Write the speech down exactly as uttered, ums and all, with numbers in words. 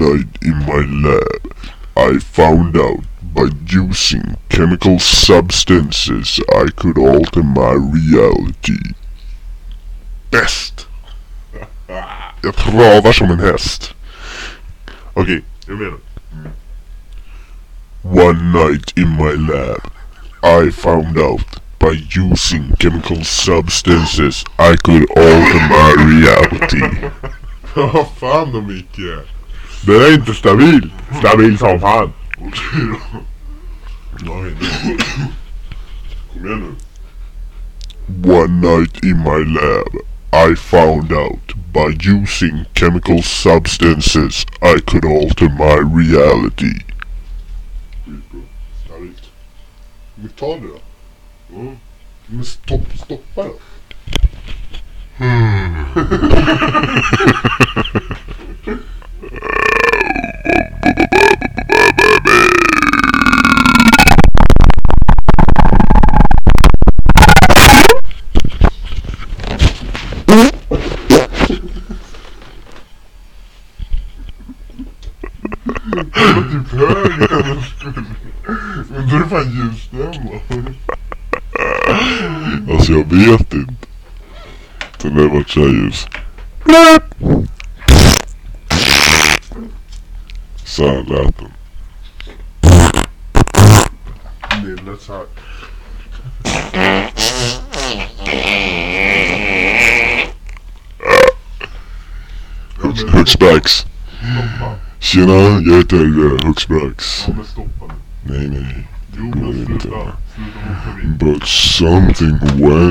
night in my lab, I found out by using chemical substances I could alter my reality. Bäst! Jag travar som en häst. Okej, okay, jag menar. One night in my lab, I found out by using chemical substances I could alter my reality. Vad fan då, Micke? Den är inte stabil. Stabil som fan. Okej då. Nej, nej. Kom igen nu. One night in my lab, I found out by using chemical substances I could alter my reality. Stabilt. Vi tar det då. Mm. Men stopp, stoppa då. Hmm. Jag var typ hög. Men då är det fan ljusstämma. Alltså jag vet inte. Den där var tjejljus. Så här lät den. Det lät så här. Huxbrax. Tjena, jag heter Huxbrax. Ja men stoppa nu. Nej nej. Jo men sluta. But something went